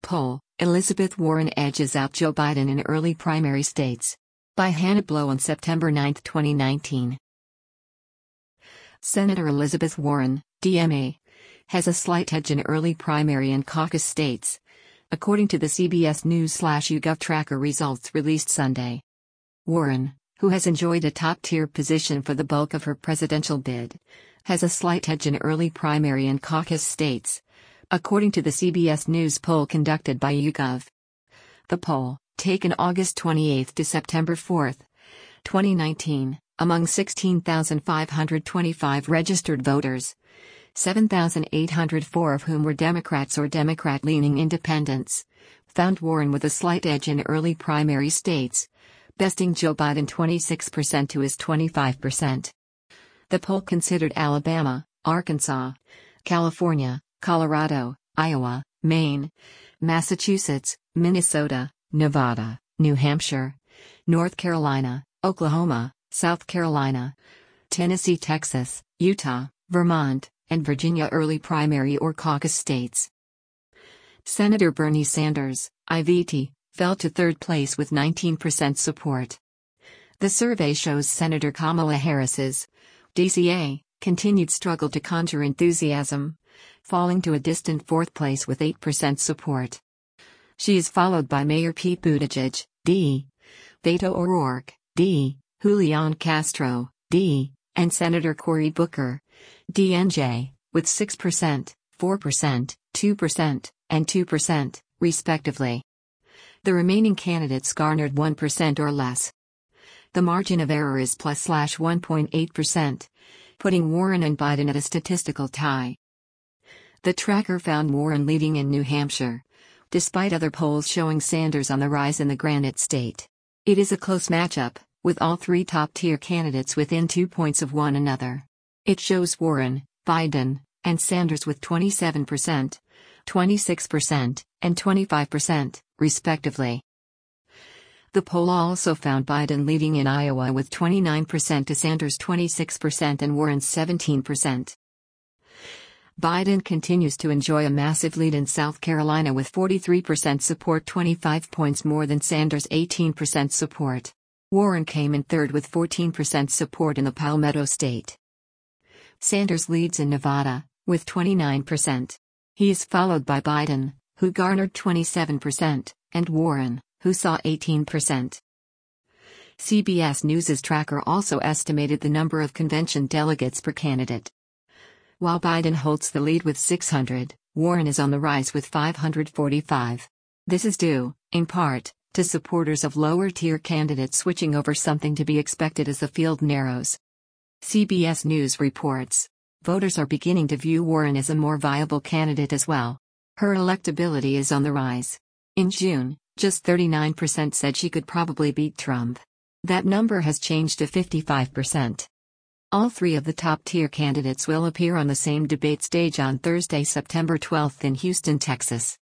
Poll: Elizabeth Warren edges out Joe Biden in early primary states. By Hannah Blow on September 9, 2019. Senator Elizabeth Warren, DMA, has a slight edge in early primary and caucus states, according to the CBS News/YouGov tracker results released Sunday. Warren, who has enjoyed a top-tier position for the bulk of her presidential bid, has a slight edge in early primary and caucus states, according to the CBS News poll conducted by YouGov. The poll, taken August 28 to September 4, 2019, among 16,525 registered voters, 7,804 of whom were Democrats or Democrat-leaning independents, found Warren with a slight edge in early primary states, besting Joe Biden 26% to his 25%. The poll considered Alabama, Arkansas, California, Colorado, Iowa, Maine, Massachusetts, Minnesota, Nevada, New Hampshire, North Carolina, Oklahoma, South Carolina, Tennessee, Texas, Utah, Vermont, and Virginia early primary or caucus states. Senator Bernie Sanders, IVT, fell to third place with 19% support. The survey shows Senator Kamala Harris's, DCA, continued struggle to conjure enthusiasm, falling to a distant fourth place with 8% support. She is followed by Mayor Pete Buttigieg, D., Beto O'Rourke, D., Julian Castro, D., and Senator Cory Booker, DNJ, with 6%, 4%, 2%, and 2%, respectively. The remaining candidates garnered 1% or less. The margin of error is +1.8%, putting Warren and Biden at a statistical tie. The tracker found Warren leading in New Hampshire, despite other polls showing Sanders on the rise in the Granite State. It is a close matchup, with all three top-tier candidates within 2 points of one another. It shows Warren, Biden, and Sanders with 27%, 26%, and 25%, respectively. The poll also found Biden leading in Iowa with 29% to Sanders' 26% and Warren's 17%. Biden continues to enjoy a massive lead in South Carolina with 43% support, 25 points more than Sanders' 18% support. Warren came in third with 14% support in the Palmetto State. Sanders leads in Nevada, with 29%. He is followed by Biden, who garnered 27%, and Warren, who saw 18%. CBS News' tracker also estimated the number of convention delegates per candidate. While Biden holds the lead with 600, Warren is on the rise with 545. This is due, in part, to supporters of lower-tier candidates switching over, something to be expected as the field narrows. CBS News reports, voters are beginning to view Warren as a more viable candidate as well. Her electability is on the rise. In June, just 39% said she could probably beat Trump. That number has changed to 55%. All three of the top-tier candidates will appear on the same debate stage on Thursday, September 12 in Houston, Texas.